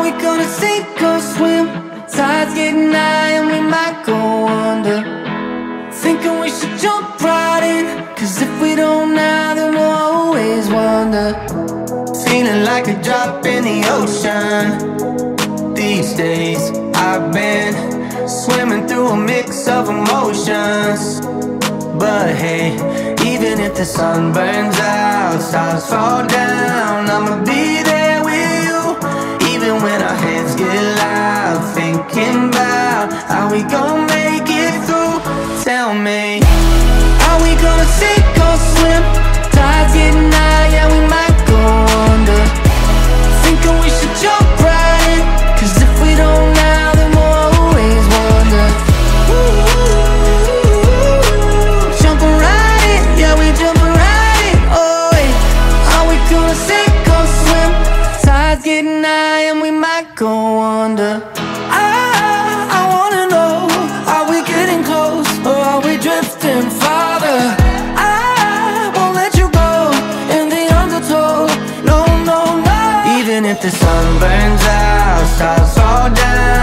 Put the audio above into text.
Are we gonna sink or swim? Tide's getting high and we might go under. Thinking we should jump right in, 'cause if we don't now, then we'll always wonder. Feeling like a drop in the ocean. These days I've been swimming through a mix of emotions. But hey, even if the sun burns out, stars fall down, I'ma be there with you. Even when our heads get loud, thinking about how we gon' make it through. Tell me, are we gonna sink or swim? Tide's getting high, yeah, we might go under. Thinking we should jump right in, 'cause if we don't now, then we'll always wonder. Jumping right in, yeah, we jumping right in. Oh, wait, are we gonna sink or swim? Tide's getting high and we might go under. I wanna know, are we getting close or are we drifting farther? I won't let you go in the undertow. No, no, no. Even if the sun burns out, stars fall down,